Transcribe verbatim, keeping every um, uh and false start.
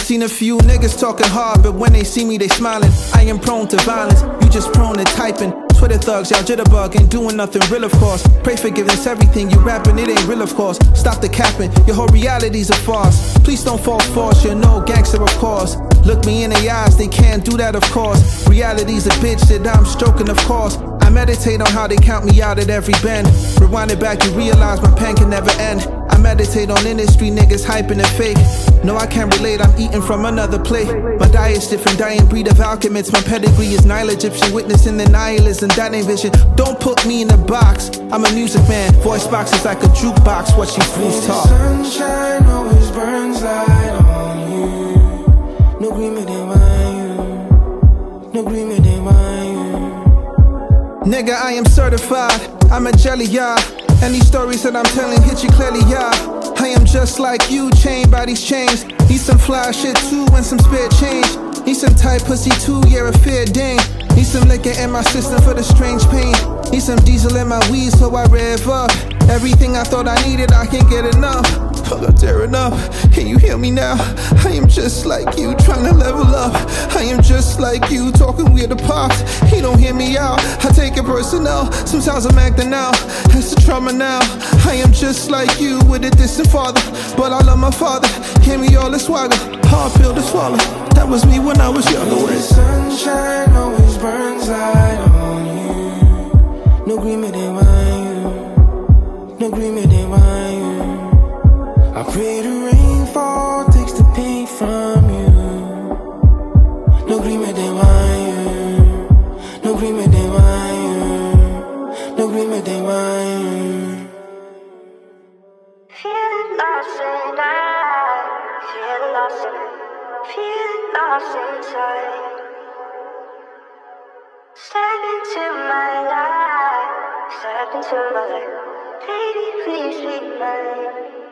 Seen a few niggas talking hard, but when they see me, they smiling. I am prone to violence, you just prone to typing. Twitter thugs, y'all jitterbug, ain't doing nothing real, of course. Pray forgiveness, everything you rapping, it ain't real, of course. Stop the capping, your whole reality's a farce. Please don't fall false, you're no gangster, of course. Look me in the eyes, they can't do that, of course. Reality's a bitch that I'm stroking, of course. I meditate on how they count me out at every bend. Rewind it back, you realize my pen can never end. I meditate on industry niggas hyping and fake. No, I can't relate, I'm eating from another plate. My diet's different, dying breed of alchemists. My pedigree is Nile Egyptian, witnessing the nihilism, that ain't vision. Don't put me in a box, I'm a music man. Voice box is like a jukebox, what you fools talk. Sunshine always burns light on you. No green me, they want you. No green me, they want you. Nigga, I am certified, I'm a jelly, yeah. And these stories that I'm telling hit you clearly, yeah. I am just like you, chained by these chains. Need some fly shit too and some spare change. Need some tight pussy too, yeah, a fair ding. Need some liquor in my system for the strange pain. Need some diesel in my weed so I rev up. Everything I thought I needed, I can't get enough. Oh, I'm tearing up, can you hear me now? I am just like you, trying to level up. I am just like you, talking weird to pops. He don't hear me out, I take it personal. Sometimes I'm acting out, it's the trauma now. I am just like you, with a distant father. But I love my father, gave me all the swagger. Hard pill to swallow, that was me when I was younger. The sunshine always burns light on you. No green me, they want you. No green me, they want you. I pray the rainfall takes the pain from you. No green me, they want you. No green me, they want you. No green me, they want you. Feel lost and I feel lost and feel lost inside. Step into my life, step into my life. Baby, please be mine.